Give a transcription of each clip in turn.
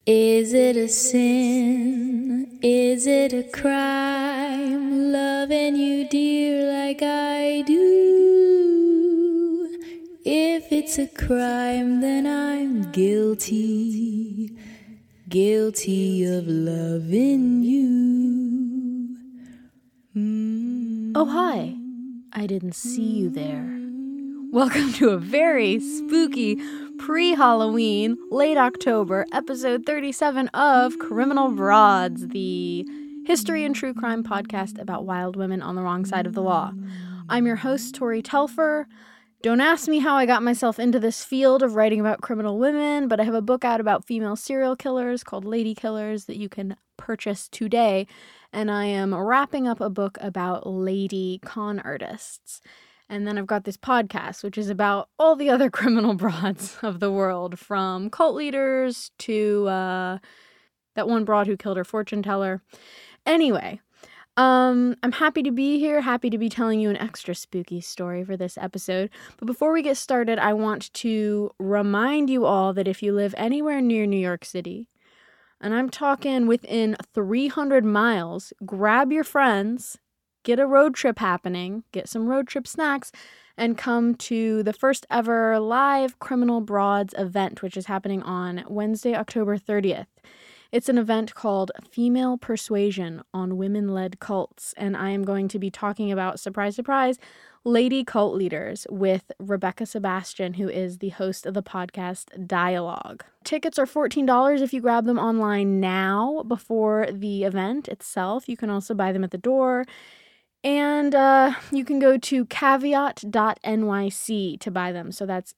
Is it a sin? Is it a crime? Loving you, dear, like I do. If it's a crime, then I'm guilty. Guilty of loving you. Oh, hi. I didn't see you there. Welcome to a very spooky pre-Halloween, late October, episode 37 of Criminal Broads, the history and true crime podcast about wild women on the wrong side of the law. I'm your host, Tori Telfer. Don't ask me how I got myself into this field of writing about criminal women, but I have a book out about female serial killers called Lady Killers that you can purchase today, and I am wrapping up a book about lady con artists. And then I've got this podcast, which is about all the other criminal broads of the world, from cult leaders to that one broad who killed her fortune teller. Anyway, I'm happy to be here, happy to be telling you an extra spooky story for this episode. But before we get started, I want to remind you all that if you live anywhere near New York City, and I'm talking within 300 miles, grab your friends, get a road trip happening, get some road trip snacks, and come to the first ever live Criminal Broads event, which is happening on Wednesday, October 30th. It's an event called Female Persuasion on Women-Led Cults, and I am going to be talking about, surprise, surprise, lady cult leaders with Rebecca Sebastian, who is the host of the podcast Dialogue. Tickets are $14 if you grab them online now before the event itself. You can also buy them at the door. And you can go to caveat.nyc to buy them. So that's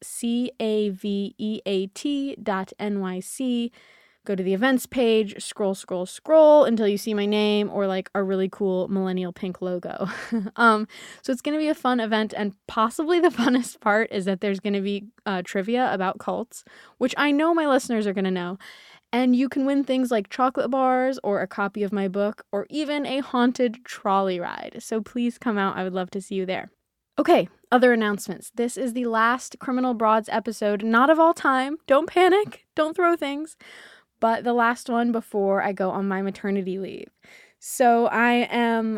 caveat.nyc. Go to the events page, scroll until you see my name or like a really cool millennial pink logo. So it's going to be a fun event, and possibly the funnest part is that there's going to be trivia about cults, which I know my listeners are going to know. And you can win things like chocolate bars or a copy of my book or even a haunted trolley ride. So please come out. I would love to see you there. Okay, other announcements. This is the last Criminal Broads episode, not of all time. Don't panic. Don't throw things. But the last one before I go on my maternity leave. So I am,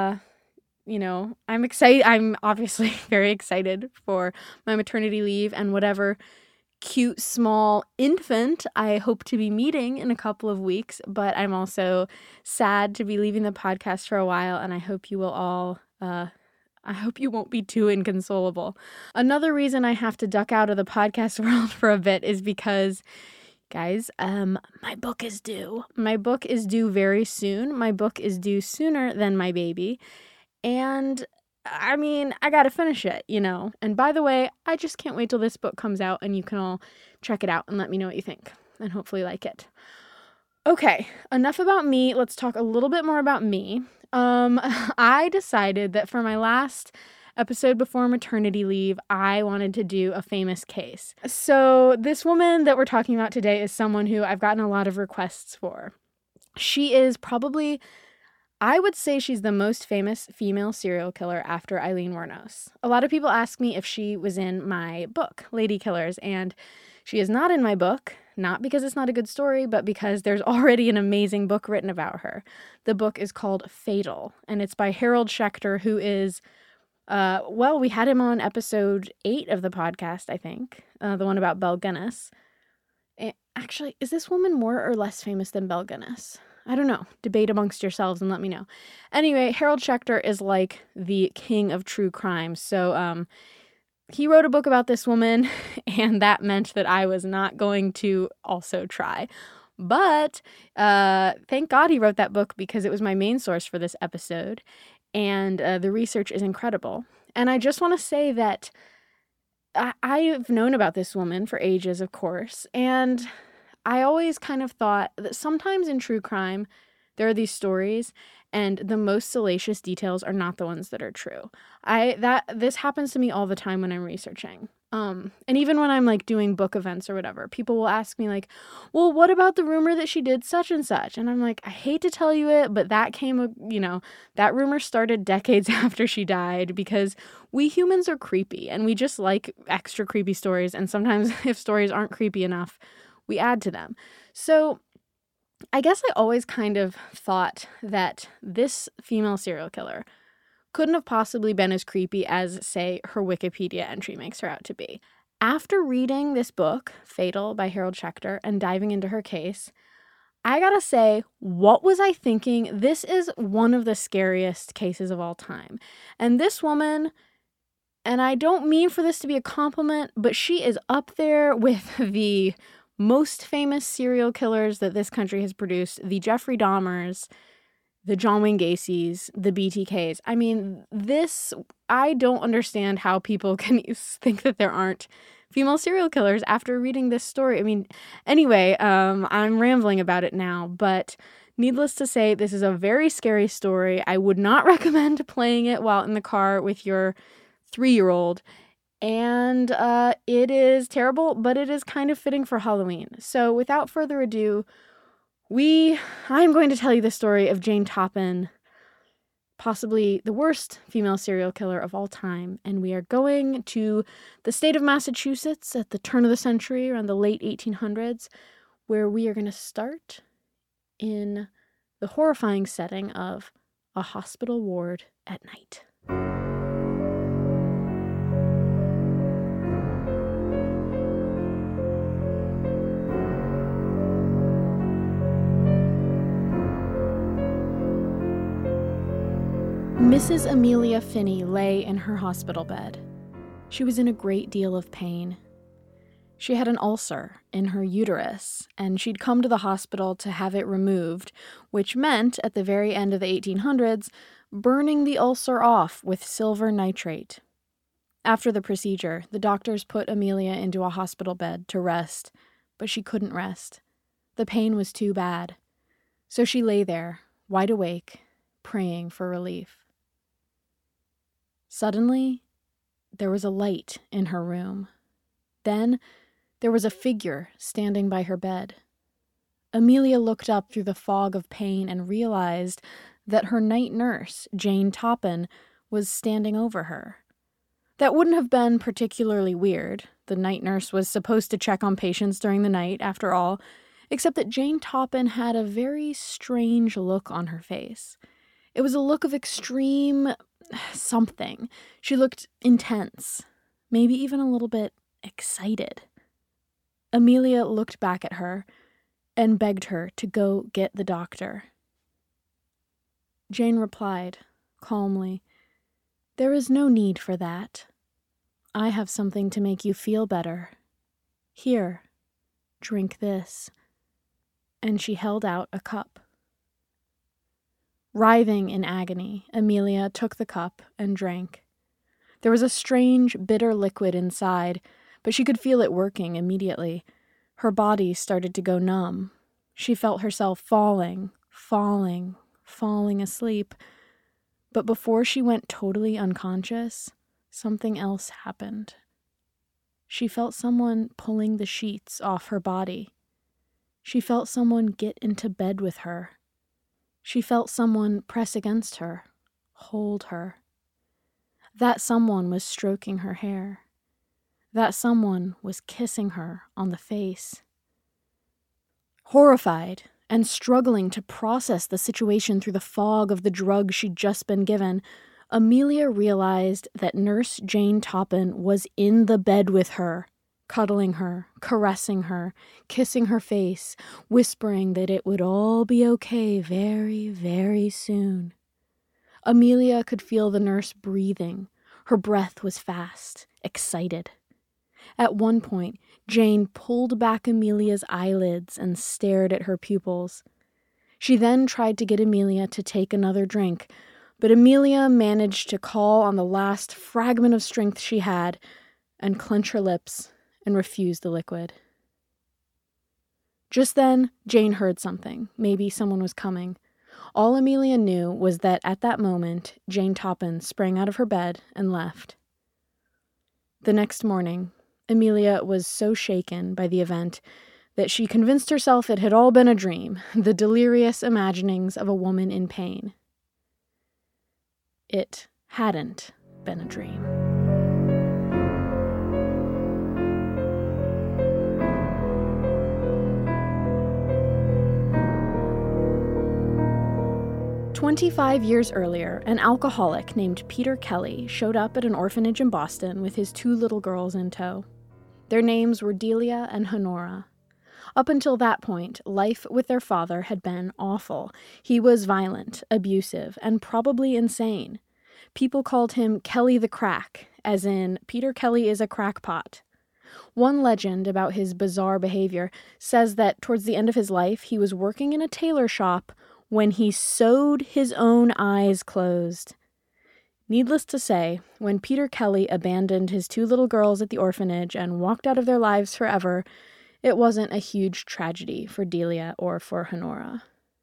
I'm excited. I'm obviously very excited for my maternity leave and whatever cute small infant I hope to be meeting in a couple of weeks, but I'm also sad to be leaving the podcast for a while, and I hope you will all I hope you won't be too inconsolable. Another reason I have to duck out of the podcast world for a bit is because, guys, my book is due. My book is due very soon. My book is due sooner than my baby, and I mean, I gotta finish it, And by the way, I just can't wait till this book comes out and you can all check it out and let me know what you think and hopefully like it. Okay, enough about me. Let's talk a little bit more about me. I decided that for my last episode before maternity leave, I wanted to do a famous case. So this woman that we're talking about today is someone who I've gotten a lot of requests for. She is probably, I would say she's the most famous female serial killer after Aileen Wuornos. A lot of people ask me if she was in my book, Lady Killers, and she is not in my book, not because it's not a good story, but because there's already an amazing book written about her. The book is called Fatal, and it's by Harold Schechter, who is, we had him on episode 8 of the podcast, I think, the one about Belle Gunness. Actually, is this woman more or less famous than Belle Gunness? I don't know. Debate amongst yourselves and let me know. Anyway, Harold Schechter is like the king of true crime. So he wrote a book about this woman, and that meant that I was not going to also try. But thank God he wrote that book, because it was my main source for this episode. And the research is incredible. And I just want to say that I've known about this woman for ages, of course, and I always kind of thought that sometimes in true crime, there are these stories and the most salacious details are not the ones that are true. This happens to me all the time when I'm researching. And even when I'm like doing book events or whatever, people will ask me like, well, what about the rumor that she did such and such? And I'm like, I hate to tell you it, but that that rumor started decades after she died, because we humans are creepy and we just like extra creepy stories. And sometimes if stories aren't creepy enough, we add to them. So I guess I always kind of thought that this female serial killer couldn't have possibly been as creepy as, say, her Wikipedia entry makes her out to be. After reading this book, Fatal by Harold Schechter, and diving into her case, I gotta say, what was I thinking? This is one of the scariest cases of all time. And this woman, and I don't mean for this to be a compliment, but she is up there with the most famous serial killers that this country has produced, the Jeffrey Dahmers, the John Wayne Gacys, the BTKs. I mean, I don't understand how people can think that there aren't female serial killers after reading this story. I mean, anyway, I'm rambling about it now, but needless to say, this is a very scary story. I would not recommend playing it while in the car with your 3-year-old. And it is terrible, but it is kind of fitting for Halloween. So without further ado, I'm going to tell you the story of Jane Toppan, possibly the worst female serial killer of all time. And we are going to the state of Massachusetts at the turn of the century, around the late 1800s, where we are going to start in the horrifying setting of a hospital ward at night. Mrs. Amelia Finney lay in her hospital bed. She was in a great deal of pain. She had an ulcer in her uterus, and she'd come to the hospital to have it removed, which meant, at the very end of the 1800s, burning the ulcer off with silver nitrate. After the procedure, the doctors put Amelia into a hospital bed to rest, but she couldn't rest. The pain was too bad. So she lay there, wide awake, praying for relief. Suddenly, there was a light in her room. Then, there was a figure standing by her bed. Amelia looked up through the fog of pain and realized that her night nurse, Jane Toppan, was standing over her. That wouldn't have been particularly weird. The night nurse was supposed to check on patients during the night, after all, except that Jane Toppan had a very strange look on her face. It was a look of extreme something. She looked intense, maybe even a little bit excited. Amelia looked back at her and begged her to go get the doctor. Jane replied, calmly, "There is no need for that. I have something to make you feel better. Here, drink this." And she held out a cup. Writhing in agony, Amelia took the cup and drank. There was a strange, bitter liquid inside, but she could feel it working immediately. Her body started to go numb. She felt herself falling asleep. But before she went totally unconscious, something else happened. She felt someone pulling the sheets off her body. She felt someone get into bed with her. She felt someone press against her, hold her. That someone was stroking her hair. That someone was kissing her on the face. Horrified and struggling to process the situation through the fog of the drug she'd just been given, Amelia realized that Nurse Jane Toppan was in the bed with her, cuddling her, caressing her, kissing her face, whispering that it would all be okay very, very soon. Amelia could feel the nurse breathing. Her breath was fast, excited. At one point, Jane pulled back Amelia's eyelids and stared at her pupils. She then tried to get Amelia to take another drink, but Amelia managed to call on the last fragment of strength she had and clench her lips and refuse the liquid. Just then, Jane heard something. Maybe someone was coming. All Amelia knew was that at that moment, Jane Toppan sprang out of her bed and left. The next morning, Amelia was so shaken by the event that she convinced herself it had all been a dream, the delirious imaginings of a woman in pain. It hadn't been a dream. 25 years earlier, an alcoholic named Peter Kelly showed up at an orphanage in Boston with his 2 little girls in tow. Their names were Delia and Honora. Up until that point, life with their father had been awful. He was violent, abusive, and probably insane. People called him Kelly the Crack, as in, Peter Kelly is a crackpot. One legend about his bizarre behavior says that towards the end of his life, he was working in a tailor shop when he sewed his own eyes closed. Needless to say, when Peter Kelly abandoned his 2 little girls at the orphanage and walked out of their lives forever, it wasn't a huge tragedy for Delia or for Honora.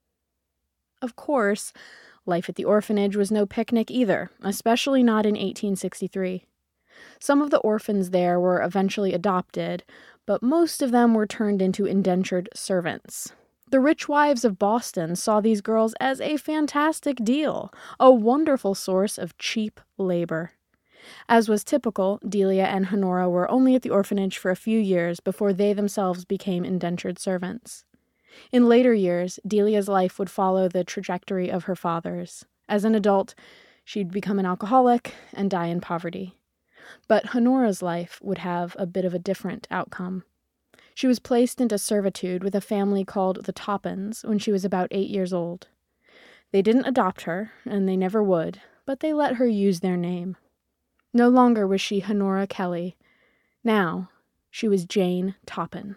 Of course, life at the orphanage was no picnic either, especially not in 1863. Some of the orphans there were eventually adopted, but most of them were turned into indentured servants. The rich wives of Boston saw these girls as a fantastic deal, a wonderful source of cheap labor. As was typical, Delia and Honora were only at the orphanage for a few years before they themselves became indentured servants. In later years, Delia's life would follow the trajectory of her father's. As an adult, she'd become an alcoholic and die in poverty. But Honora's life would have a bit of a different outcome. She was placed into servitude with a family called the Toppins when she was about 8 years old. They didn't adopt her, and they never would, but they let her use their name. No longer was she Honora Kelly. Now, she was Jane Toppin.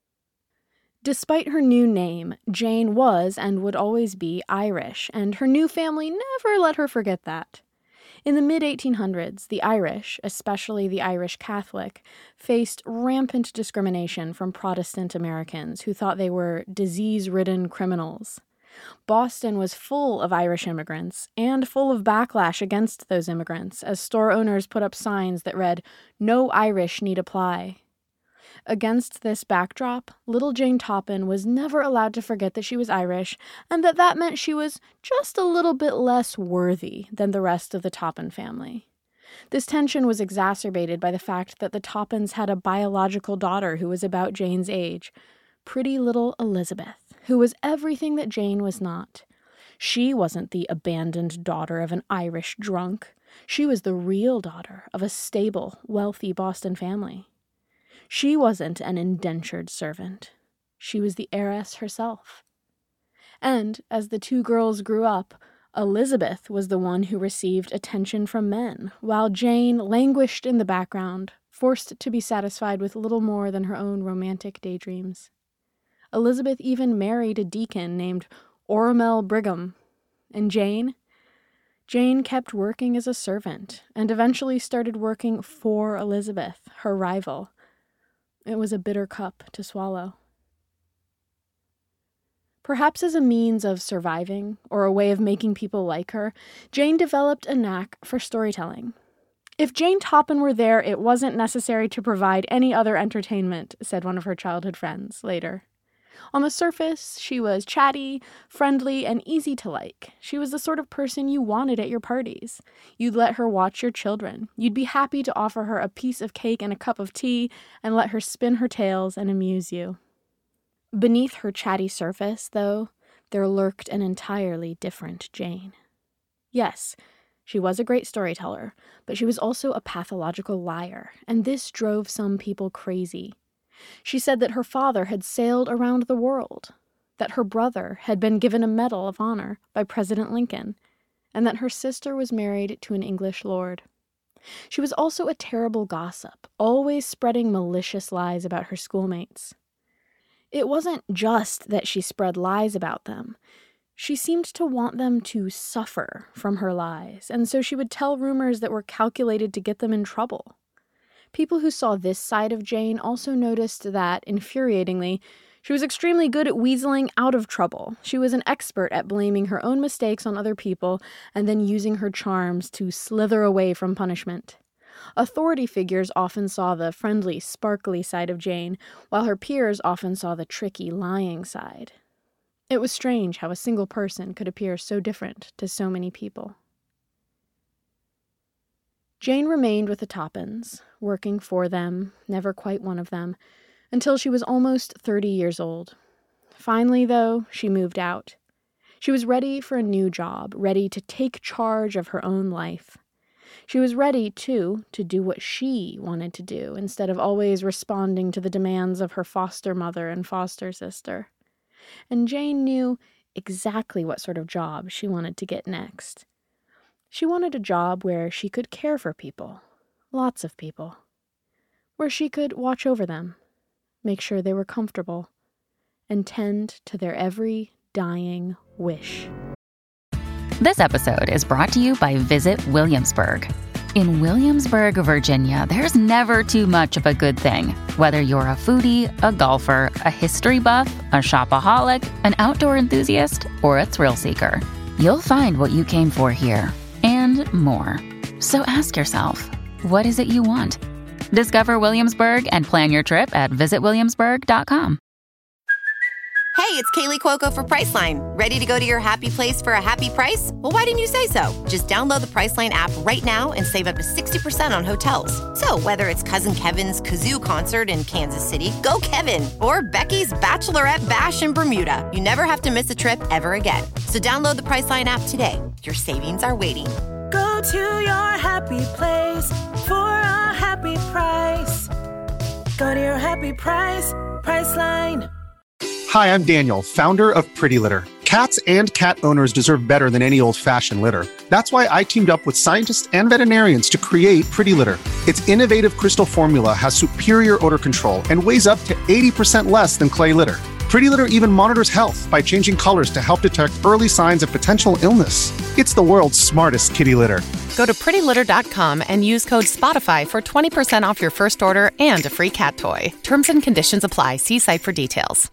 Despite her new name, Jane was and would always be Irish, and her new family never let her forget that. In the mid-1800s, the Irish, especially the Irish Catholic, faced rampant discrimination from Protestant Americans who thought they were disease-ridden criminals. Boston was full of Irish immigrants and full of backlash against those immigrants as store owners put up signs that read, "No Irish need apply." Against this backdrop, little Jane Toppin was never allowed to forget that she was Irish and that meant she was just a little bit less worthy than the rest of the Toppin family. This tension was exacerbated by the fact that the Toppins had a biological daughter who was about Jane's age, pretty little Elizabeth, who was everything that Jane was not. She wasn't the abandoned daughter of an Irish drunk. She was the real daughter of a stable, wealthy Boston family. She wasn't an indentured servant. She was the heiress herself. And as the 2 girls grew up, Elizabeth was the one who received attention from men, while Jane languished in the background, forced to be satisfied with little more than her own romantic daydreams. Elizabeth even married a deacon named Ormel Brigham. And Jane kept working as a servant, and eventually started working for Elizabeth, her rival. It was a bitter cup to swallow. Perhaps as a means of surviving, or a way of making people like her, Jane developed a knack for storytelling. If Jane Toppin were there, it wasn't necessary to provide any other entertainment, said one of her childhood friends later. On the surface, she was chatty, friendly, and easy to like. She was the sort of person you wanted at your parties. You'd let her watch your children. You'd be happy to offer her a piece of cake and a cup of tea and let her spin her tales and amuse you. Beneath her chatty surface, though, there lurked an entirely different Jane. Yes, she was a great storyteller, but she was also a pathological liar, and this drove some people crazy. She said that her father had sailed around the world, that her brother had been given a Medal of Honor by President Lincoln, and that her sister was married to an English lord. She was also a terrible gossip, always spreading malicious lies about her schoolmates. It wasn't just that she spread lies about them. She seemed to want them to suffer from her lies, and so she would tell rumors that were calculated to get them in trouble. People who saw this side of Jane also noticed that, infuriatingly, she was extremely good at weaseling out of trouble. She was an expert at blaming her own mistakes on other people and then using her charms to slither away from punishment. Authority figures often saw the friendly, sparkly side of Jane, while her peers often saw the tricky, lying side. It was strange how a single person could appear so different to so many people. Jane remained with the Toppins, working for them, never quite one of them, until she was almost 30 years old. Finally, though, she moved out. She was ready for a new job, ready to take charge of her own life. She was ready, too, to do what she wanted to do, instead of always responding to the demands of her foster mother and foster sister. And Jane knew exactly what sort of job she wanted to get next. She wanted a job where she could care for people, lots of people, where she could watch over them, make sure they were comfortable, and tend to their every dying wish. This episode is brought to you by Visit Williamsburg. In Williamsburg, Virginia, there's never too much of a good thing. Whether you're a foodie, a golfer, a history buff, a shopaholic, an outdoor enthusiast, or a thrill seeker, you'll find what you came for here and more. So ask yourself, what is it you want? Discover Williamsburg and plan your trip at visitwilliamsburg.com. Hey, it's Kaylee Cuoco for Priceline. Ready to go to your happy place for a happy price? Well, why didn't you say so? Just download the Priceline app right now and save up to 60% on hotels. So whether it's Cousin Kevin's Kazoo Concert in Kansas City, go Kevin, or Becky's Bachelorette Bash in Bermuda, you never have to miss a trip ever again. So download the Priceline app today. Your savings are waiting. Go to your happy place for a happy price. Go to your happy price, Priceline. Hi, I'm Daniel, founder of Pretty Litter. Cats and cat owners deserve better than any old-fashioned litter. That's why I teamed up with scientists and veterinarians to create Pretty Litter. Its innovative crystal formula has superior odor control and weighs up to 80% less than clay litter. Pretty Litter even monitors health by changing colors to help detect early signs of potential illness. It's the world's smartest kitty litter. Go to prettylitter.com and use code SPOTIFY for 20% off your first order and a free cat toy. Terms and conditions apply. See site for details.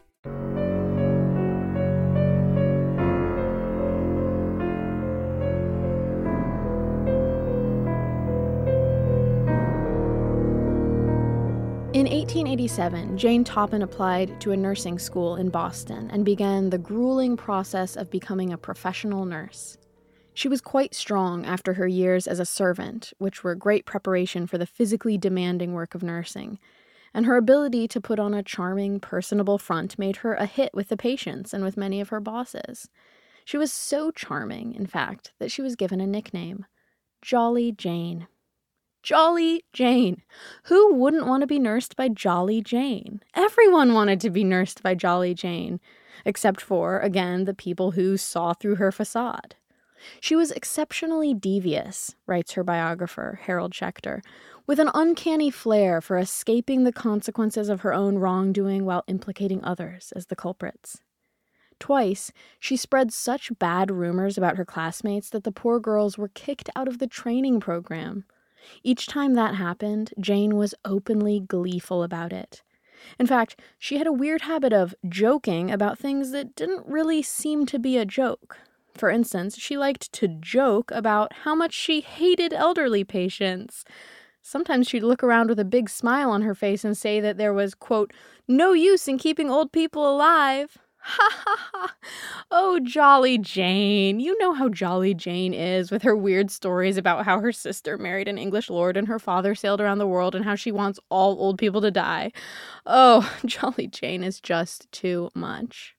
In 1887, Jane Toppan applied to a nursing school in Boston and began the grueling process of becoming a professional nurse. She was quite strong after her years as a servant, which were great preparation for the physically demanding work of nursing, and her ability to put on a charming, personable front made her a hit with the patients and with many of her bosses. She was so charming, in fact, that she was given a nickname, Jolly Jane. Jolly Jane. Who wouldn't want to be nursed by Jolly Jane? Everyone wanted to be nursed by Jolly Jane, except for, again, the people who saw through her facade. She was exceptionally devious, writes her biographer, Harold Schechter, with an uncanny flair for escaping the consequences of her own wrongdoing while implicating others as the culprits. Twice, she spread such bad rumors about her classmates that the poor girls were kicked out of the training program. Each time that happened, Jane was openly gleeful about it. In fact, she had a weird habit of joking about things that didn't really seem to be a joke. For instance, she liked to joke about how much she hated elderly patients. Sometimes she'd look around with a big smile on her face and say that there was, quote, no use in keeping old people alive. Ha ha ha. Oh, Jolly Jane. You know how Jolly Jane is with her weird stories about how her sister married an English lord and her father sailed around the world and how she wants all old people to die. Oh, Jolly Jane is just too much.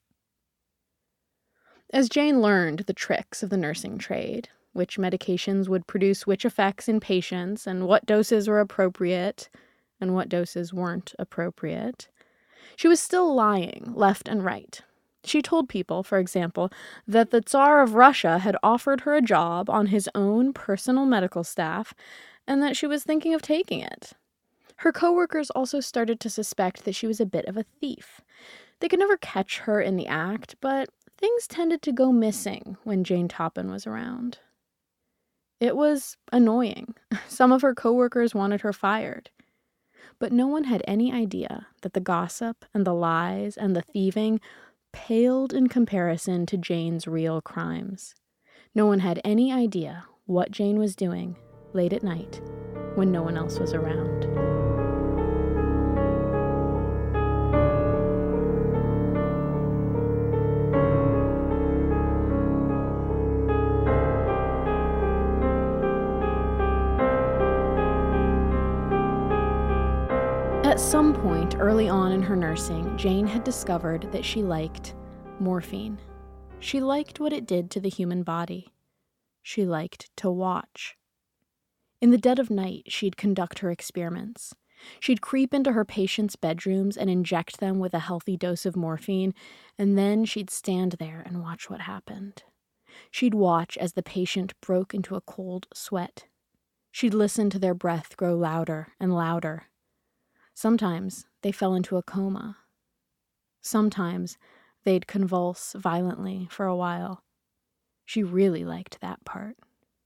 As Jane learned the tricks of the nursing trade, which medications would produce which effects in patients and what doses were appropriate and what doses weren't appropriate, she was still lying left and right. She told people, for example, that the Tsar of Russia had offered her a job on his own personal medical staff and that she was thinking of taking it. Her coworkers also started to suspect that she was a bit of a thief. They could never catch her in the act, but things tended to go missing when Jane Toppan was around. It was annoying. Some of her coworkers wanted her fired. But no one had any idea that the gossip and the lies and the thieving paled in comparison to Jane's real crimes. No one had any idea what Jane was doing late at night when no one else was around. At some point early on in her nursing, Jane had discovered that she liked morphine. She liked what it did to the human body. She liked to watch. In the dead of night, she'd conduct her experiments. She'd creep into her patients' bedrooms and inject them with a healthy dose of morphine, and then she'd stand there and watch what happened. She'd watch as the patient broke into a cold sweat. She'd listen to their breath grow louder and louder. Sometimes they fell into a coma. Sometimes they'd convulse violently for a while. She really liked that part.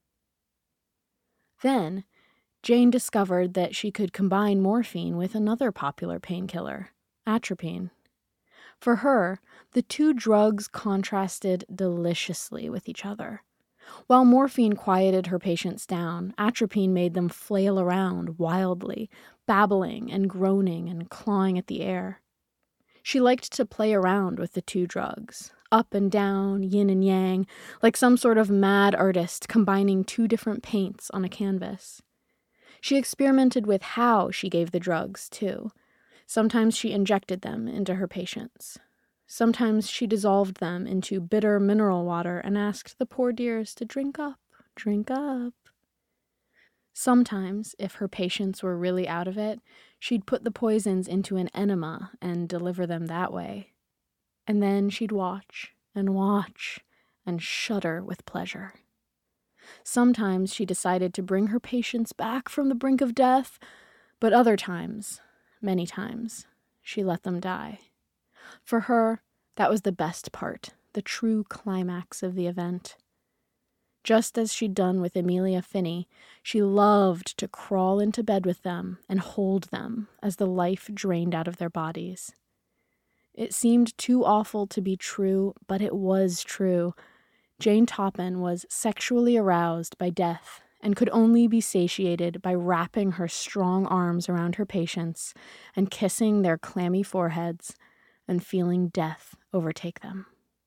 Then, Jane discovered that she could combine morphine with another popular painkiller, atropine. For her, the two drugs contrasted deliciously with each other. While morphine quieted her patients down, atropine made them flail around wildly, babbling and groaning and clawing at the air. She liked to play around with the two drugs, up and down, yin and yang, like some sort of mad artist combining two different paints on a canvas. She experimented with how she gave the drugs, too. Sometimes she injected them into her patients. Sometimes she dissolved them into bitter mineral water and asked the poor dears to drink up, drink up. Sometimes, if her patients were really out of it, she'd put the poisons into an enema and deliver them that way. And then she'd watch and shudder with pleasure. Sometimes she decided to bring her patients back from the brink of death, but other times, many times, she let them die. For her, that was the best part, the true climax of the event. Just as she'd done with Amelia Finney, she loved to crawl into bed with them and hold them as the life drained out of their bodies. It seemed too awful to be true, but it was true. Jane Toppan was sexually aroused by death and could only be satiated by wrapping her strong arms around her patients and kissing their clammy foreheads and feeling death overtake them.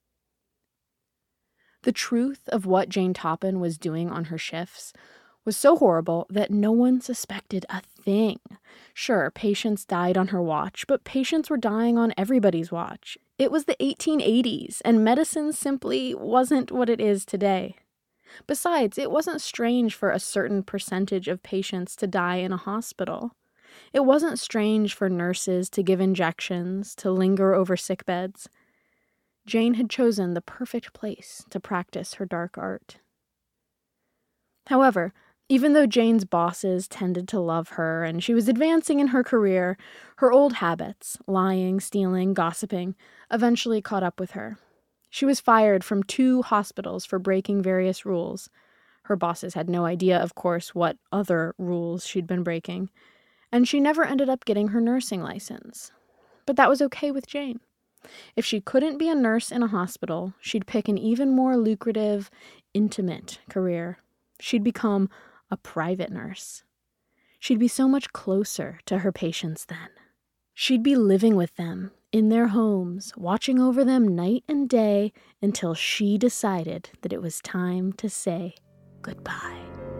The truth of what Jane Toppan was doing on her shifts was so horrible that no one suspected a thing. Sure, patients died on her watch, but patients were dying on everybody's watch. It was the 1880s, and medicine simply wasn't what it is today. Besides, it wasn't strange for a certain percentage of patients to die in a hospital. It wasn't strange for nurses to give injections, to linger over sick beds. Jane had chosen the perfect place to practice her dark art. However, even though Jane's bosses tended to love her and she was advancing in her career, her old habits, lying, stealing, gossiping, eventually caught up with her. She was fired from 2 hospitals for breaking various rules. Her bosses had no idea, of course, what other rules she'd been breaking, and she never ended up getting her nursing license. But that was okay with Jane. If she couldn't be a nurse in a hospital, she'd pick an even more lucrative, intimate career. She'd become a private nurse. She'd be so much closer to her patients then. She'd be living with them, in their homes, watching over them night and day until she decided that it was time to say goodbye.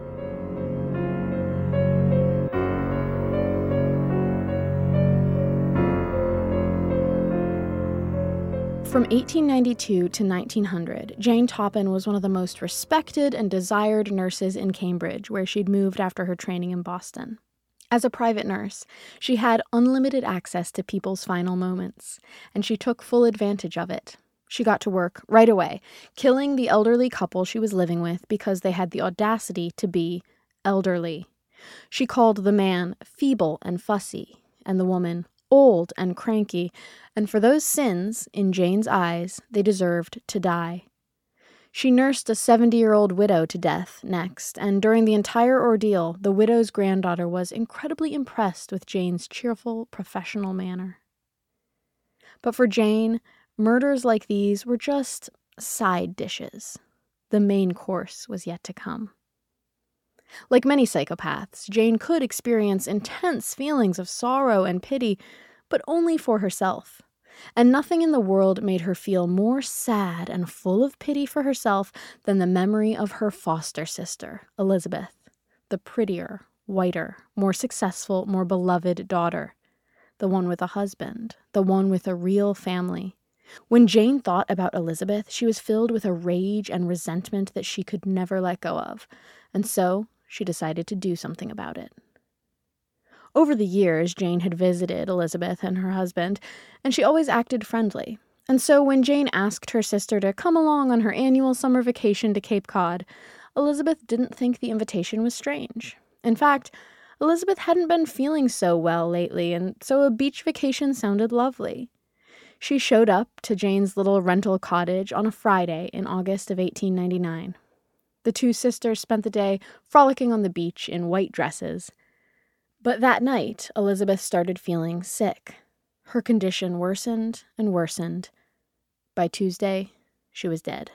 From 1892 to 1900, Jane Toppan was one of the most respected and desired nurses in Cambridge, where she'd moved after her training in Boston. As a private nurse, she had unlimited access to people's final moments, and she took full advantage of it. She got to work right away, killing the elderly couple she was living with because they had the audacity to be elderly. She called the man feeble and fussy, and the woman old and cranky, and for those sins, in Jane's eyes, they deserved to die. She nursed a 70-year-old widow to death next, and during the entire ordeal, the widow's granddaughter was incredibly impressed with Jane's cheerful, professional manner. But for Jane, murders like these were just side dishes. The main course was yet to come. Like many psychopaths, Jane could experience intense feelings of sorrow and pity, but only for herself. And nothing in the world made her feel more sad and full of pity for herself than the memory of her foster sister, Elizabeth, the prettier, whiter, more successful, more beloved daughter, the one with a husband, the one with a real family, When Jane thought about Elizabeth, she was filled with a rage and resentment that she could never let go of, and so she decided to do something about it. Over the years, Jane had visited Elizabeth and her husband, and she always acted friendly. And so when Jane asked her sister to come along on her annual summer vacation to Cape Cod, Elizabeth didn't think the invitation was strange. In fact, Elizabeth hadn't been feeling so well lately, and so a beach vacation sounded lovely. She showed up to Jane's little rental cottage on a Friday in August of 1899. The two sisters spent the day frolicking on the beach in white dresses. But that night, Elizabeth started feeling sick. Her condition worsened and worsened. By Tuesday, she was dead.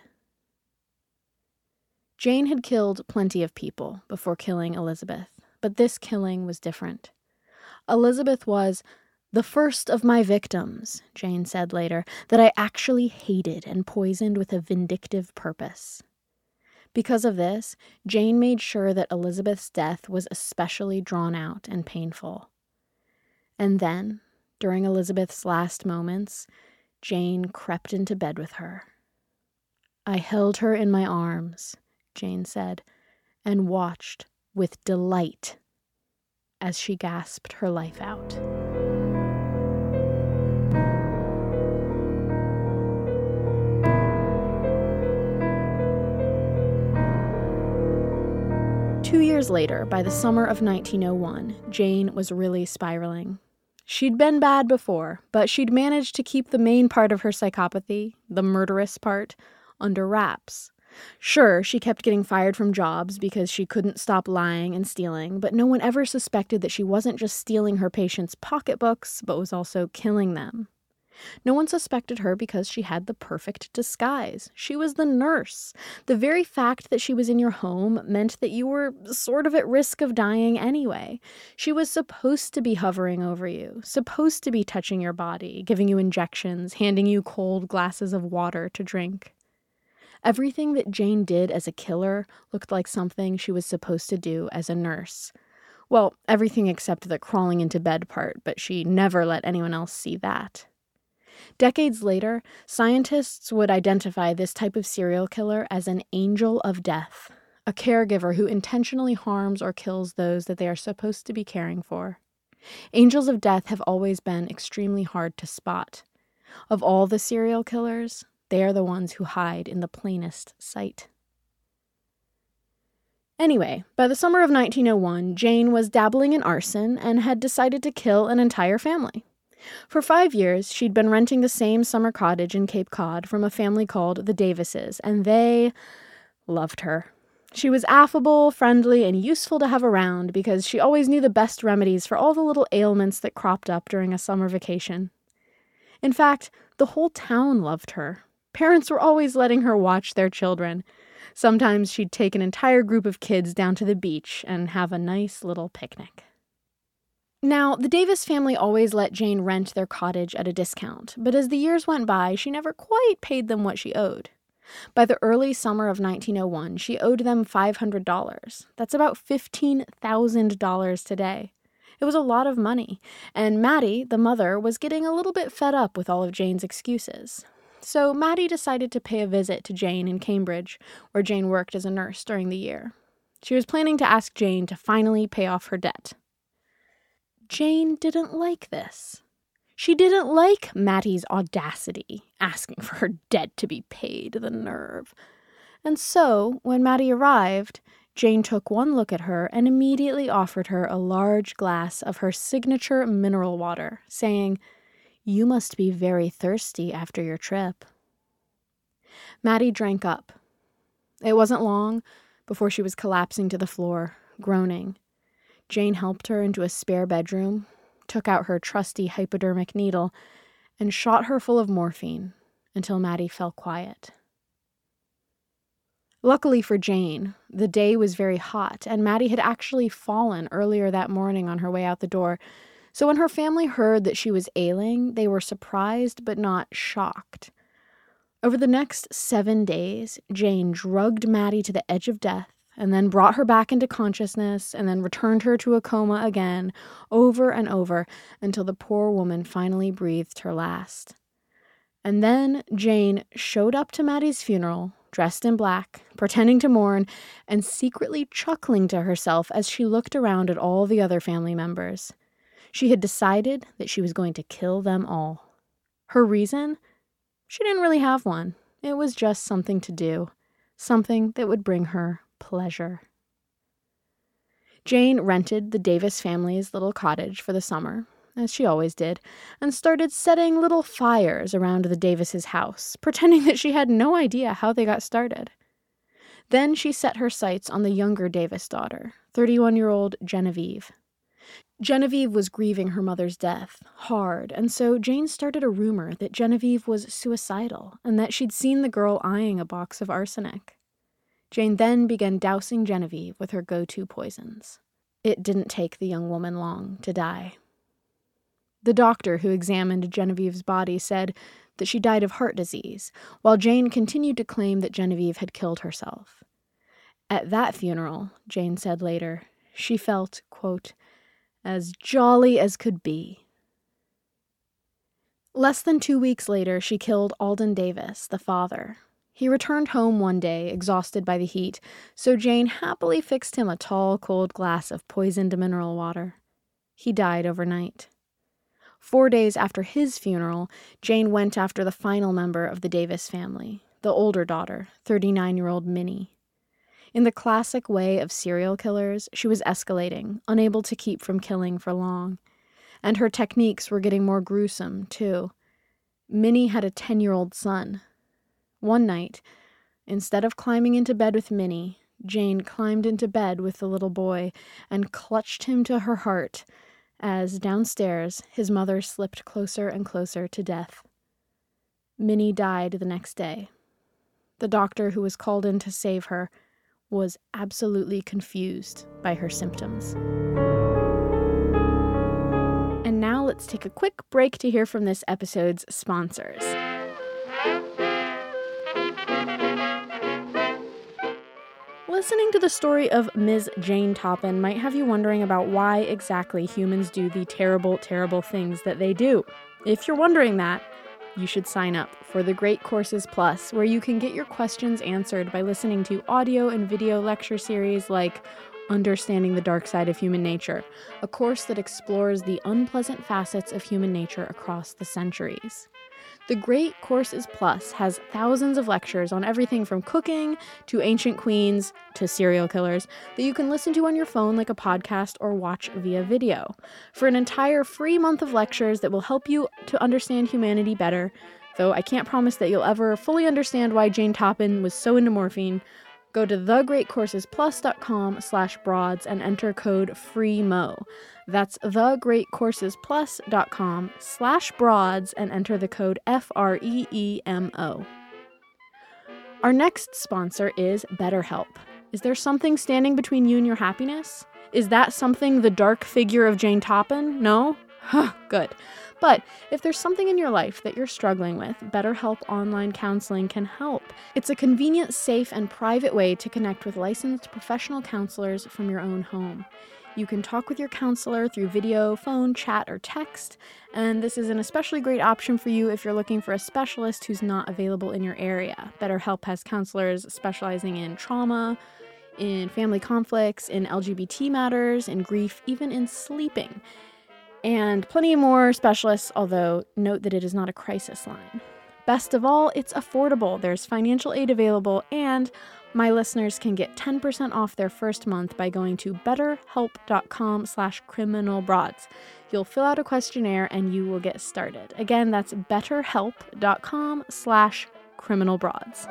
Jane had killed plenty of people before killing Elizabeth, but this killing was different. Elizabeth was the first of my victims, Jane said later, that I actually hated and poisoned with a vindictive purpose. Because of this, Jane made sure that Elizabeth's death was especially drawn out and painful. And then, during Elizabeth's last moments, Jane crept into bed with her. I held her in my arms, Jane said, and watched with delight as she gasped her life out. Two years later, by the summer of 1901, Jane was really spiraling. She'd been bad before, but she'd managed to keep the main part of her psychopathy, the murderous part, under wraps. Sure, she kept getting fired from jobs because she couldn't stop lying and stealing, but no one ever suspected that she wasn't just stealing her patients' pocketbooks, but was also killing them. No one suspected her because she had the perfect disguise. She was the nurse. The very fact that she was in your home meant that you were sort of at risk of dying anyway. She was supposed to be hovering over you, supposed to be touching your body, giving you injections, handing you cold glasses of water to drink. Everything that Jane did as a killer looked like something she was supposed to do as a nurse. Well, everything except the crawling into bed part, but she never let anyone else see that. Decades later, scientists would identify this type of serial killer as an angel of death, a caregiver who intentionally harms or kills those that they are supposed to be caring for. Angels of death have always been extremely hard to spot. Of all the serial killers, they are the ones who hide in the plainest sight. Anyway, by the summer of 1901, Jane was dabbling in arson and had decided to kill an entire family. For 5 years, she'd been renting the same summer cottage in Cape Cod from a family called the Davises, and they loved her. She was affable, friendly, and useful to have around because she always knew the best remedies for all the little ailments that cropped up during a summer vacation. In fact, the whole town loved her. Parents were always letting her watch their children. Sometimes she'd take an entire group of kids down to the beach and have a nice little picnic. Now, the Davis family always let Jane rent their cottage at a discount, but as the years went by, she never quite paid them what she owed. By the early summer of 1901, she owed them $500. That's about $15,000 today. It was a lot of money, and Maddie, the mother, was getting a little bit fed up with all of Jane's excuses. So Maddie decided to pay a visit to Jane in Cambridge, where Jane worked as a nurse during the year. She was planning to ask Jane to finally pay off her debt. Jane didn't like this. She didn't like Mattie's audacity, asking for her debt to be paid, the nerve. And so, when Mattie arrived, Jane took one look at her and immediately offered her a large glass of her signature mineral water, saying, "You must be very thirsty after your trip." Mattie drank up. It wasn't long before she was collapsing to the floor, groaning. Jane helped her into a spare bedroom, took out her trusty hypodermic needle, and shot her full of morphine until Maddie fell quiet. Luckily for Jane, the day was very hot, and Maddie had actually fallen earlier that morning on her way out the door, so when her family heard that she was ailing, they were surprised but not shocked. Over the next 7 days, Jane drugged Maddie to the edge of death, and then brought her back into consciousness, and then returned her to a coma again, over and over, until the poor woman finally breathed her last. And then Jane showed up to Maddie's funeral, dressed in black, pretending to mourn, and secretly chuckling to herself as she looked around at all the other family members. She had decided that she was going to kill them all. Her reason? She didn't really have one. It was just something to do, something that would bring her pleasure. Jane rented the Davis family's little cottage for the summer, as she always did, and started setting little fires around the Davises' house, pretending that she had no idea how they got started. Then she set her sights on the younger Davis daughter, 31-year-old Genevieve. Genevieve was grieving her mother's death hard, and so Jane started a rumor that Genevieve was suicidal and that she'd seen the girl eyeing a box of arsenic. Jane then began dousing Genevieve with her go-to poisons. It didn't take the young woman long to die. The doctor who examined Genevieve's body said that she died of heart disease, while Jane continued to claim that Genevieve had killed herself. At that funeral, Jane said later, she felt, quote, as jolly as could be. Less than 2 weeks later, she killed Alden Davis, the father. He returned home one day, exhausted by the heat, so Jane happily fixed him a tall, cold glass of poisoned mineral water. He died overnight. 4 days after his funeral, Jane went after the final member of the Davis family, the older daughter, 39-year-old Minnie. In the classic way of serial killers, she was escalating, unable to keep from killing for long. And her techniques were getting more gruesome, too. Minnie had a 10-year-old son. One night, instead of climbing into bed with Minnie, Jane climbed into bed with the little boy and clutched him to her heart as, downstairs, his mother slipped closer and closer to death. Minnie died the next day. The doctor who was called in to save her was absolutely confused by her symptoms. And now let's take a quick break to hear from this episode's sponsors. Listening to the story of Ms. Jane Toppan might have you wondering about why exactly humans do the terrible, terrible things that they do. If you're wondering that, you should sign up for the Great Courses Plus, where you can get your questions answered by listening to audio and video lecture series like Understanding the Dark Side of Human Nature, a course that explores the unpleasant facets of human nature across the centuries. The Great Courses Plus has thousands of lectures on everything from cooking to ancient queens to serial killers that you can listen to on your phone like a podcast or watch via video. For an entire free month of lectures that will help you to understand humanity better, though I can't promise that you'll ever fully understand why Jane Toppan was so into morphine, go to thegreatcoursesplus.com/broads and enter code FREEMO. That's thegreatcoursesplus.com/broads and enter the code FREEMO. Our next sponsor is BetterHelp. Is there something standing between you and your happiness? Is that something the dark figure of Jane Toppan? No? Huh, good. But if there's something in your life that you're struggling with, BetterHelp Online Counseling can help. It's a convenient, safe, and private way to connect with licensed professional counselors from your own home. You can talk with your counselor through video, phone, chat, or text, and this is an especially great option for you if you're looking for a specialist who's not available in your area. BetterHelp has counselors specializing in trauma, in family conflicts, in LGBT matters, in grief, even in sleeping. And plenty more specialists, although note that it is not a crisis line. Best of all, it's affordable. There's financial aid available, and my listeners can get 10% off their first month by going to betterhelp.com/criminalbroads. You'll fill out a questionnaire and you will get started. Again, that's betterhelp.com/criminalbroads.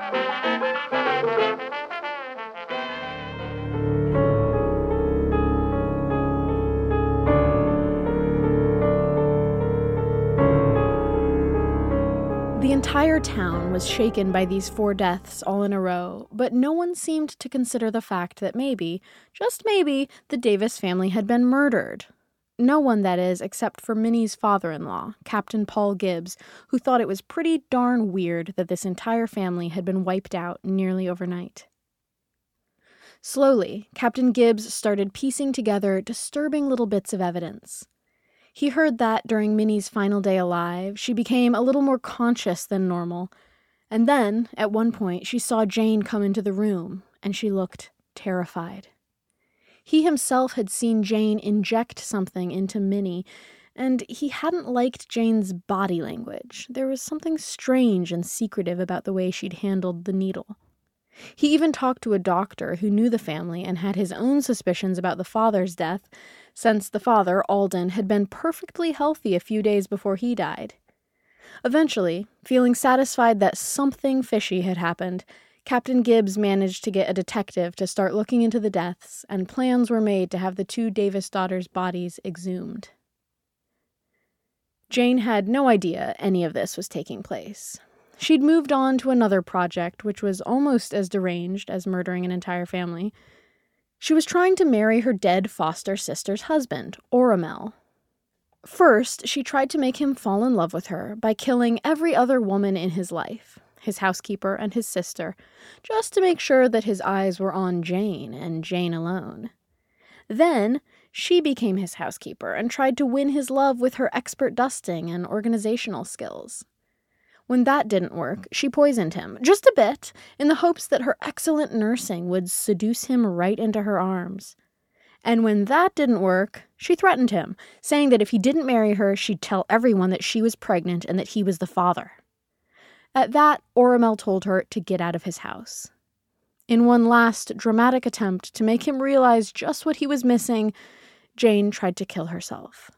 The entire town was shaken by these 4 deaths all in a row, but no one seemed to consider the fact that maybe, just maybe, the Davis family had been murdered. No one, that is, except for Minnie's father-in-law, Captain Paul Gibbs, who thought it was pretty darn weird that this entire family had been wiped out nearly overnight. Slowly, Captain Gibbs started piecing together disturbing little bits of evidence. He heard that during Minnie's final day alive, she became a little more conscious than normal. And then, at one point, she saw Jane come into the room, and she looked terrified. He himself had seen Jane inject something into Minnie, and he hadn't liked Jane's body language. There was something strange and secretive about the way she'd handled the needle. He even talked to a doctor who knew the family and had his own suspicions about the father's death, since the father, Alden, had been perfectly healthy a few days before he died. Eventually, feeling satisfied that something fishy had happened, Captain Gibbs managed to get a detective to start looking into the deaths, and plans were made to have the two Davis daughters' bodies exhumed. Jane had no idea any of this was taking place. She'd moved on to another project, which was almost as deranged as murdering an entire family. She was trying to marry her dead foster sister's husband, Oromel. First, she tried to make him fall in love with her by killing every other woman in his life, his housekeeper and his sister, just to make sure that his eyes were on Jane and Jane alone. Then, she became his housekeeper and tried to win his love with her expert dusting and organizational skills. When that didn't work, she poisoned him, just a bit, in the hopes that her excellent nursing would seduce him right into her arms. And when that didn't work, she threatened him, saying that if he didn't marry her, she'd tell everyone that she was pregnant and that he was the father. At that, Oromel told her to get out of his house. In one last dramatic attempt to make him realize just what he was missing, Jane tried to kill herself.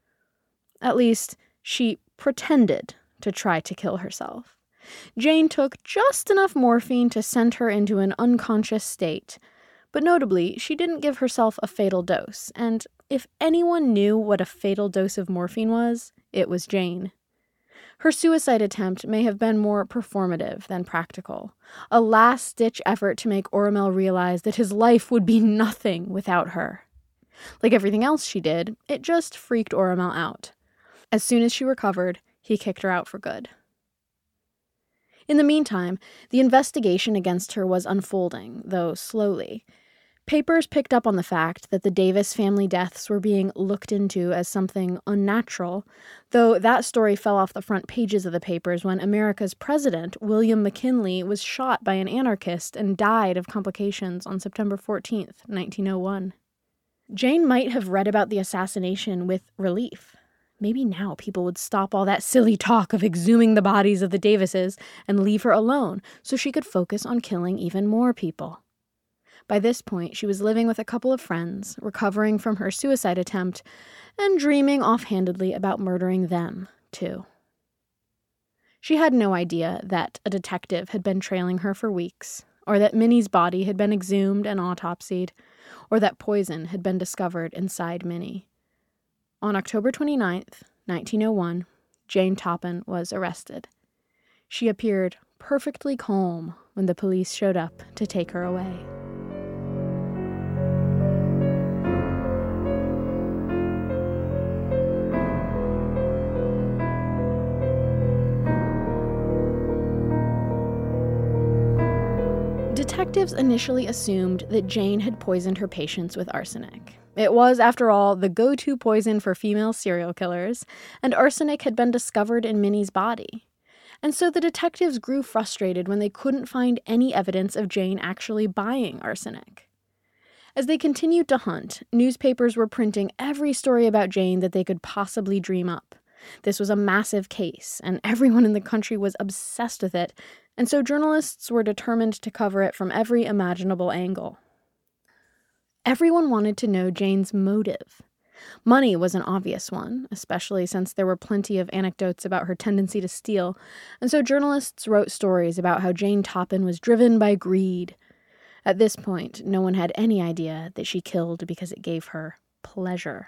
At least, she pretended to try to kill herself. Jane took just enough morphine to send her into an unconscious state, but notably, she didn't give herself a fatal dose, and if anyone knew what a fatal dose of morphine was, it was Jane. Her suicide attempt may have been more performative than practical, a last-ditch effort to make Oromel realize that his life would be nothing without her. Like everything else she did, it just freaked Oromel out. As soon as she recovered, he kicked her out for good. In the meantime, the investigation against her was unfolding, though slowly. Papers picked up on the fact that the Davis family deaths were being looked into as something unnatural, though that story fell off the front pages of the papers when America's president, William McKinley, was shot by an anarchist and died of complications on September 14th, 1901. Jane might have read about the assassination with relief. Maybe now people would stop all that silly talk of exhuming the bodies of the Davises and leave her alone so she could focus on killing even more people. By this point, she was living with a couple of friends, recovering from her suicide attempt, and dreaming offhandedly about murdering them, too. She had no idea that a detective had been trailing her for weeks, or that Minnie's body had been exhumed and autopsied, or that poison had been discovered inside Minnie. On October 29th, 1901, Jane Toppin was arrested. She appeared perfectly calm when the police showed up to take her away. Detectives initially assumed that Jane had poisoned her patients with arsenic. It was, after all, the go-to poison for female serial killers, and arsenic had been discovered in Minnie's body. And so the detectives grew frustrated when they couldn't find any evidence of Jane actually buying arsenic. As they continued to hunt, newspapers were printing every story about Jane that they could possibly dream up. This was a massive case, and everyone in the country was obsessed with it, and so journalists were determined to cover it from every imaginable angle. Everyone wanted to know Jane's motive. Money was an obvious one, especially since there were plenty of anecdotes about her tendency to steal, and so journalists wrote stories about how Jane Toppin was driven by greed. At this point, no one had any idea that she killed because it gave her pleasure.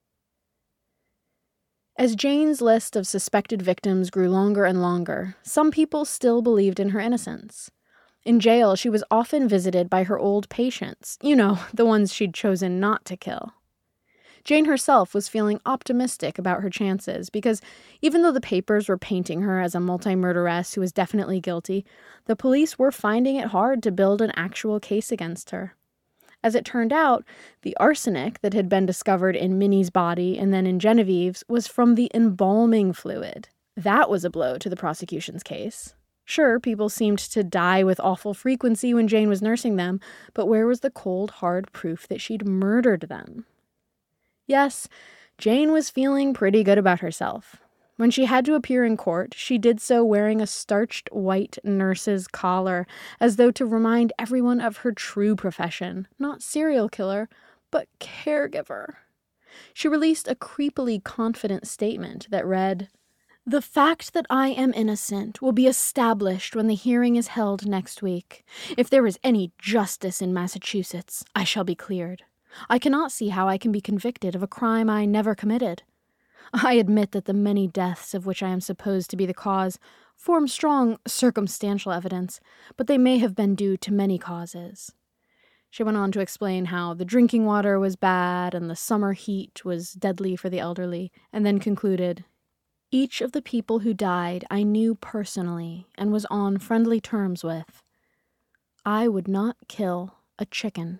As Jane's list of suspected victims grew longer and longer, some people still believed in her innocence. In jail, she was often visited by her old patients, the ones she'd chosen not to kill. Jane herself was feeling optimistic about her chances because even though the papers were painting her as a multi-murderess who was definitely guilty, the police were finding it hard to build an actual case against her. As it turned out, the arsenic that had been discovered in Minnie's body and then in Genevieve's was from the embalming fluid. That was a blow to the prosecution's case. Sure, people seemed to die with awful frequency when Jane was nursing them, but where was the cold, hard proof that she'd murdered them? Yes, Jane was feeling pretty good about herself. When she had to appear in court, she did so wearing a starched white nurse's collar, as though to remind everyone of her true profession, not serial killer, but caregiver. She released a creepily confident statement that read, "The fact that I am innocent will be established when the hearing is held next week. If there is any justice in Massachusetts, I shall be cleared. I cannot see how I can be convicted of a crime I never committed. I admit that the many deaths of which I am supposed to be the cause form strong circumstantial evidence, but they may have been due to many causes." She went on to explain how the drinking water was bad and the summer heat was deadly for the elderly, and then concluded, "Each of the people who died I knew personally and was on friendly terms with. I would not kill a chicken."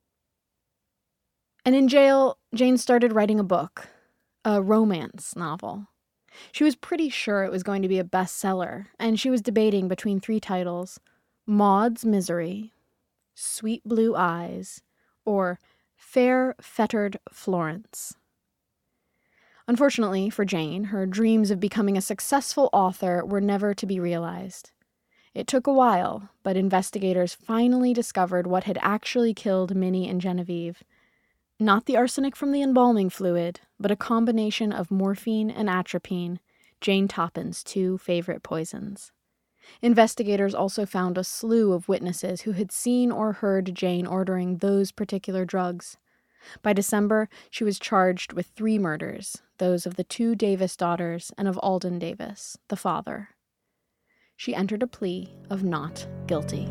And in jail, Jane started writing a book. A romance novel. She was pretty sure it was going to be a bestseller, and she was debating between 3 titles: Maud's Misery, Sweet Blue Eyes, or Fair Fettered Florence. Unfortunately for Jane, her dreams of becoming a successful author were never to be realized. It took a while, but investigators finally discovered what had actually killed Minnie and Genevieve. Not the arsenic from the embalming fluid, but a combination of morphine and atropine, Jane Toppin's 2 favorite poisons. Investigators also found a slew of witnesses who had seen or heard Jane ordering those particular drugs. By December, she was charged with 3 murders, those of the 2 Davis daughters and of Alden Davis, the father. She entered a plea of not guilty.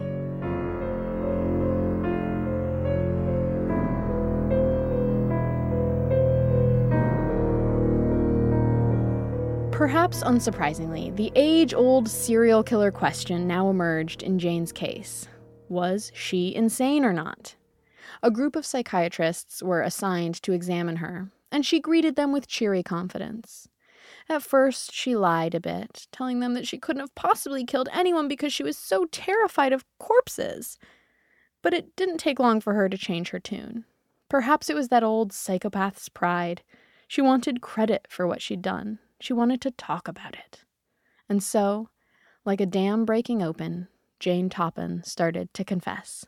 Perhaps unsurprisingly, the age-old serial killer question now emerged in Jane's case. Was she insane or not? A group of psychiatrists were assigned to examine her, and she greeted them with cheery confidence. At first, she lied a bit, telling them that she couldn't have possibly killed anyone because she was so terrified of corpses. But it didn't take long for her to change her tune. Perhaps it was that old psychopath's pride. She wanted credit for what she'd done. She wanted to talk about it. And so, like a dam breaking open, Jane Toppin started to confess.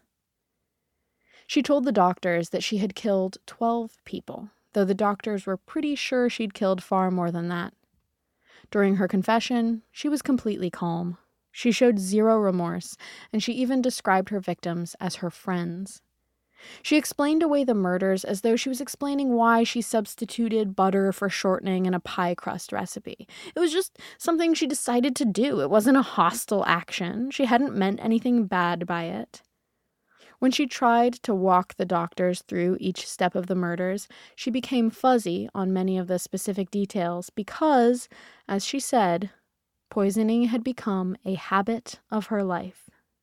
She told the doctors that she had killed 12 people, though the doctors were pretty sure she'd killed far more than that. During her confession, she was completely calm. She showed 0 remorse, and she even described her victims as her friends. She explained away the murders as though she was explaining why she substituted butter for shortening in a pie crust recipe. It was just something she decided to do. It wasn't a hostile action. She hadn't meant anything bad by it. When she tried to walk the doctors through each step of the murders, she became fuzzy on many of the specific details because, as she said, poisoning had become a habit of her life.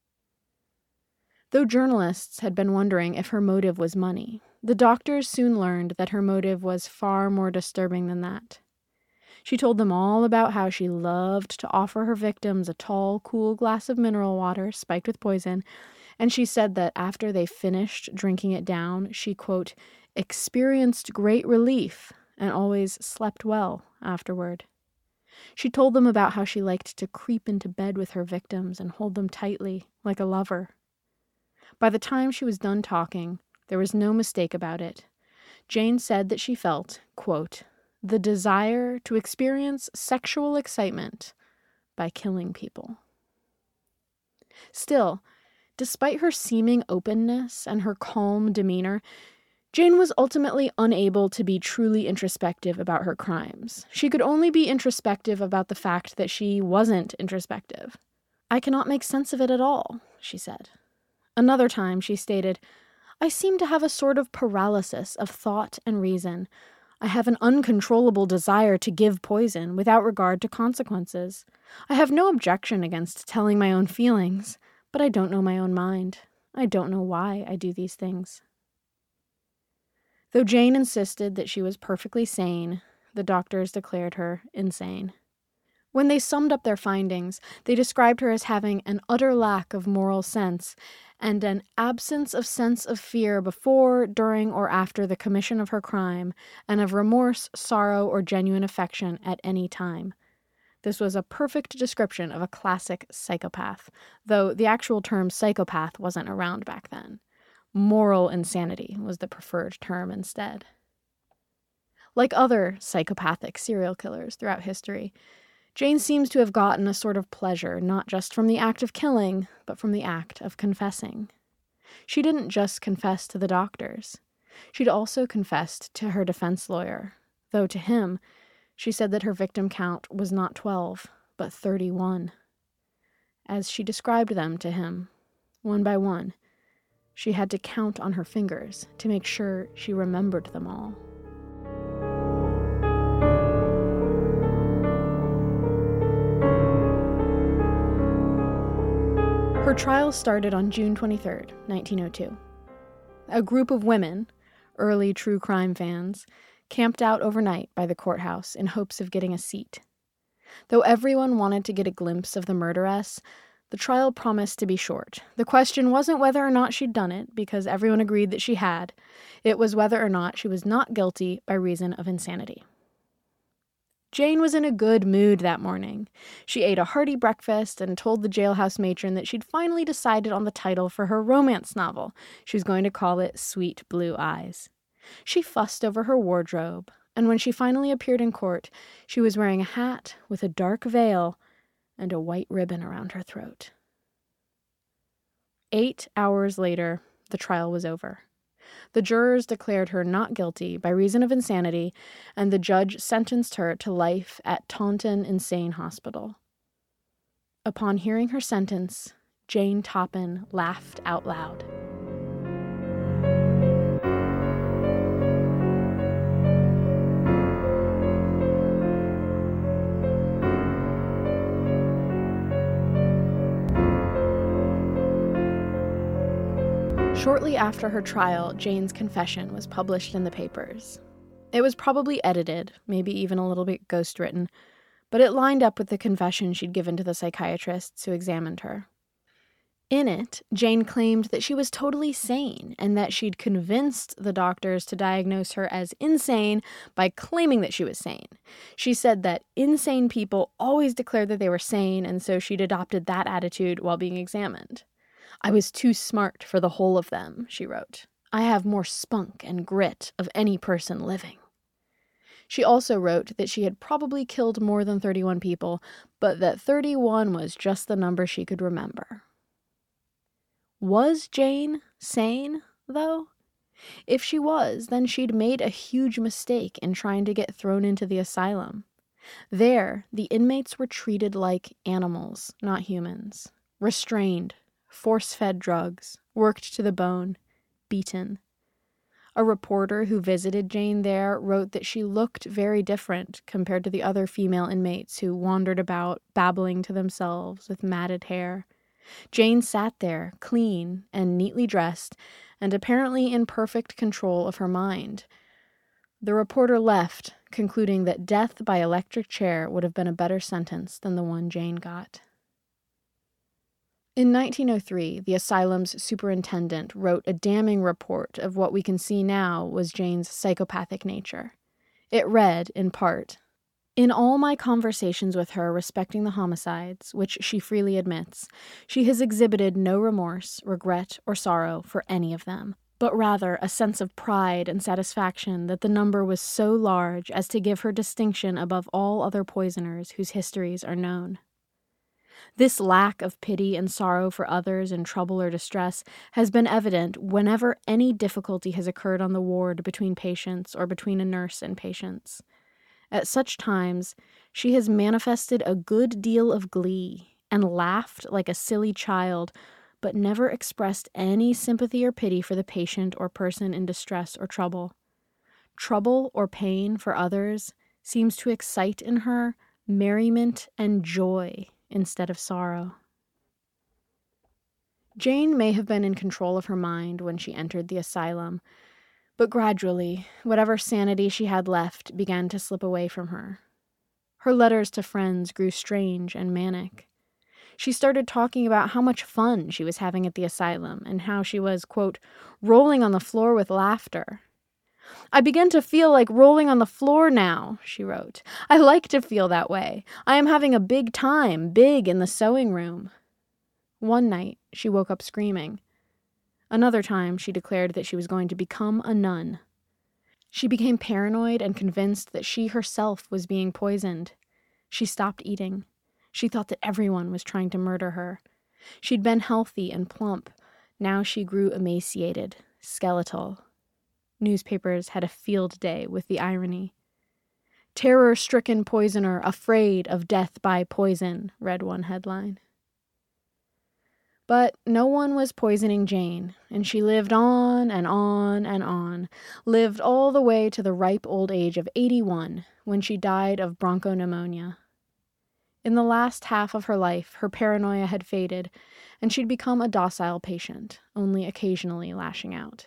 Though journalists had been wondering if her motive was money, the doctors soon learned that her motive was far more disturbing than that. She told them all about how she loved to offer her victims a tall, cool glass of mineral water spiked with poison, and she said that after they finished drinking it down, she, quote, experienced great relief and always slept well afterward. She told them about how she liked to creep into bed with her victims and hold them tightly, like a lover. By the time she was done talking, there was no mistake about it. Jane said that she felt, quote, the desire to experience sexual excitement by killing people. Still, despite her seeming openness and her calm demeanor, Jane was ultimately unable to be truly introspective about her crimes. She could only be introspective about the fact that she wasn't introspective. "I cannot make sense of it at all," she said. Another time, she stated, "I seem to have a sort of paralysis of thought and reason. I have an uncontrollable desire to give poison without regard to consequences. I have no objection against telling my own feelings, but I don't know my own mind. I don't know why I do these things." Though Jane insisted that she was perfectly sane, the doctors declared her insane. When they summed up their findings, they described her as having an utter lack of moral sense and an absence of sense of fear before, during, or after the commission of her crime, and of remorse, sorrow, or genuine affection at any time. This was a perfect description of a classic psychopath, though the actual term psychopath wasn't around back then. Moral insanity was the preferred term instead. Like other psychopathic serial killers throughout history, Jane seems to have gotten a sort of pleasure not just from the act of killing, but from the act of confessing. She didn't just confess to the doctors. She'd also confessed to her defense lawyer, though to him, she said that her victim count was not 12, but 31. As she described them to him, one by one, she had to count on her fingers to make sure she remembered them all. Her trial started on June 23, 1902. A group of women, early true crime fans, camped out overnight by the courthouse in hopes of getting a seat. Though everyone wanted to get a glimpse of the murderess, the trial promised to be short. The question wasn't whether or not she'd done it, because everyone agreed that she had. It was whether or not she was not guilty by reason of insanity. Jane was in a good mood that morning. She ate a hearty breakfast and told the jailhouse matron that she'd finally decided on the title for her romance novel. She was going to call it Sweet Blue Eyes. She fussed over her wardrobe, and when she finally appeared in court, she was wearing a hat with a dark veil and a white ribbon around her throat. 8 hours later, the trial was over. The jurors declared her not guilty by reason of insanity, and the judge sentenced her to life at Taunton Insane Hospital. Upon hearing her sentence, Jane Toppin laughed out loud. Shortly after her trial, Jane's confession was published in the papers. It was probably edited, maybe even a little bit ghostwritten, but it lined up with the confession she'd given to the psychiatrists who examined her. In it, Jane claimed that she was totally sane and that she'd convinced the doctors to diagnose her as insane by claiming that she was sane. She said that insane people always declared that they were sane, and so she'd adopted that attitude while being examined. "I was too smart for the whole of them," she wrote. "I have more spunk and grit of any person living." She also wrote that she had probably killed more than 31 people, but that 31 was just the number she could remember. Was Jane sane, though? If she was, then she'd made a huge mistake in trying to get thrown into the asylum. There, the inmates were treated like animals, not humans. Restrained, force-fed drugs, worked to the bone, beaten. A reporter who visited Jane there wrote that she looked very different compared to the other female inmates who wandered about, babbling to themselves with matted hair. Jane sat there, clean and neatly dressed, and apparently in perfect control of her mind. The reporter left, concluding that death by electric chair would have been a better sentence than the one Jane got. In 1903, the asylum's superintendent wrote a damning report of what we can see now was Jane's psychopathic nature. It read, in part, "In all my conversations with her respecting the homicides, which she freely admits, she has exhibited no remorse, regret, or sorrow for any of them, but rather a sense of pride and satisfaction that the number was so large as to give her distinction above all other poisoners whose histories are known. This lack of pity and sorrow for others in trouble or distress has been evident whenever any difficulty has occurred on the ward between patients or between a nurse and patients. At such times, she has manifested a good deal of glee and laughed like a silly child, but never expressed any sympathy or pity for the patient or person in distress or trouble. Trouble or pain for others seems to excite in her merriment and joy instead of sorrow." Jane may have been in control of her mind when she entered the asylum, But gradually, whatever sanity she had left began to slip away from her. Her letters to friends grew strange and manic. She started talking about how much fun she was having at the asylum and how she was, quote, rolling on the floor with laughter. "I begin to feel like rolling on the floor now," she wrote. "I like to feel that way. I am having a big time, big in the sewing room." One night, she woke up screaming. Another time, she declared that she was going to become a nun. She became paranoid and convinced that she herself was being poisoned. She stopped eating. She thought that everyone was trying to murder her. She'd been healthy and plump. Now she grew emaciated, skeletal. Newspapers had a field day with the irony. "Terror-stricken poisoner afraid of death by poison," read one headline. But no one was poisoning Jane, and she lived on and on and on, lived all the way to the ripe old age of 81, when she died of bronchopneumonia. In the last half of her life, her paranoia had faded, and she'd become a docile patient, only occasionally lashing out.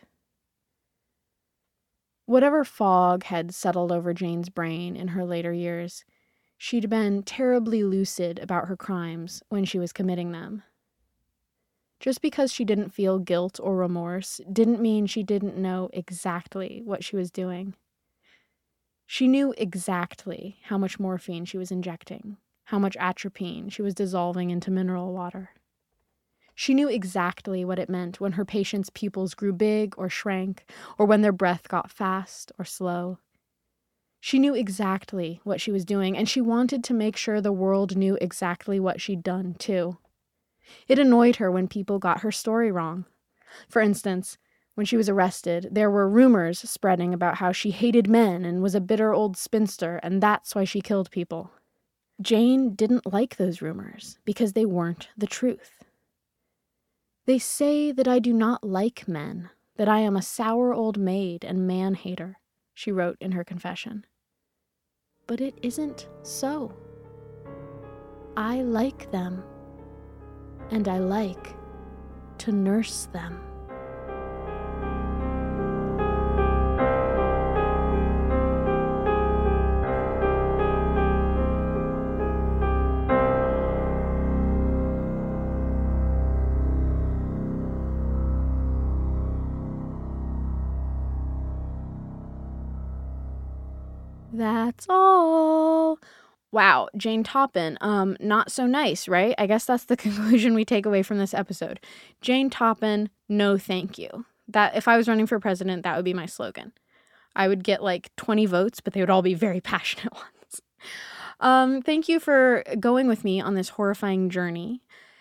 Whatever fog had settled over Jane's brain in her later years, she'd been terribly lucid about her crimes when she was committing them. Just because she didn't feel guilt or remorse didn't mean she didn't know exactly what she was doing. She knew exactly how much morphine she was injecting, how much atropine she was dissolving into mineral water. She knew exactly what it meant when her patients' pupils grew big or shrank, or when their breath got fast or slow. She knew exactly what she was doing, and she wanted to make sure the world knew exactly what she'd done, too. It annoyed her when people got her story wrong. For instance, when she was arrested, there were rumors spreading about how she hated men and was a bitter old spinster, and that's why she killed people. Jane didn't like those rumors because they weren't the truth. "They say that I do not like men, that I am a sour old maid and man-hater," she wrote in her confession. But it isn't so. I like them. And I like to nurse them. That's all. Wow, Jane Toppin, not so nice, right? I guess that's the conclusion we take away from this episode. Jane Toppin, no thank you. That if I was running for president, that would be my slogan. I would get like 20 votes, but they would all be very passionate ones. Thank you for going with me on this horrifying journey.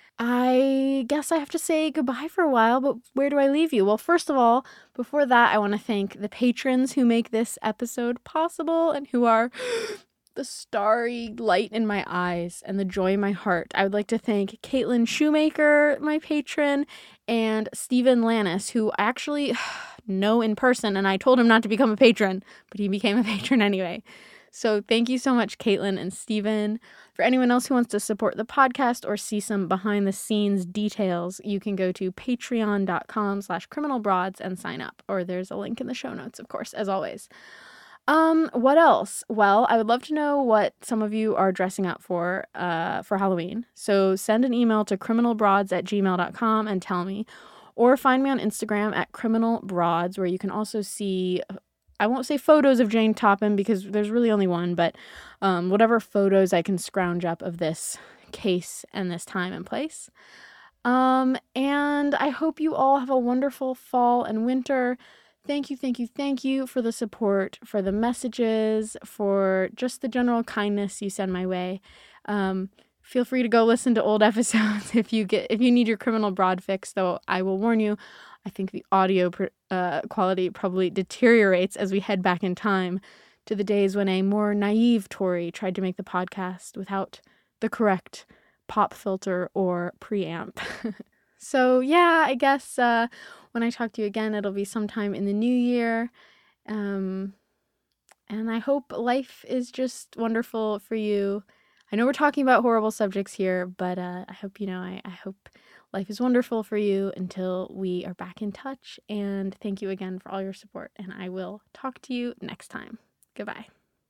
I guess I have to say goodbye for a while, but where do I leave you? Well, first of all, before that, I want to thank the patrons who make this episode possible and who are the starry light in my eyes and the joy in my heart. I would like to thank Caitlin Shoemaker, my patron, and Stephen Lannis, who I actually know in person, and I told him not to become a patron, but he became a patron anyway. So thank you so much, Caitlin and Stephen. For anyone else who wants to support the podcast or see some behind-the-scenes details, you can go to patreon.com/criminalbroads and sign up. Or there's a link in the show notes, of course, as always. What else? Well, I would love to know what some of you are dressing up for Halloween. So send an email to criminalbroads@gmail.com and tell me. Or find me on Instagram at criminalbroads, where you can also see, I won't say photos of Jane Toppin because there's really only one, but whatever photos I can scrounge up of this case and this time and place. And I hope you all have a wonderful fall and winter. Thank you for the support, for the messages, for just the general kindness you send my way. Feel free to go listen to old episodes if you need your criminal broad fix, though I will warn you, I think the audio quality probably deteriorates as we head back in time to the days when a more naive Tori tried to make the podcast without the correct pop filter or preamp. So yeah, I guess when I talk to you again, it'll be sometime in the new year. And I hope life is just wonderful for you. I know we're talking about horrible subjects here, but I hope, I hope life is wonderful for you until we are back in touch. And thank you again for all your support. And I will talk to you next time. Goodbye.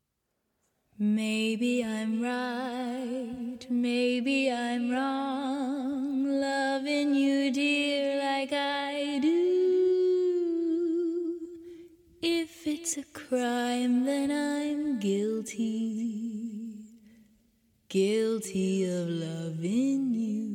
Maybe I'm right, maybe I'm wrong, loving you, dear, like I do. If it's a crime, then I'm guilty, guilty of loving you.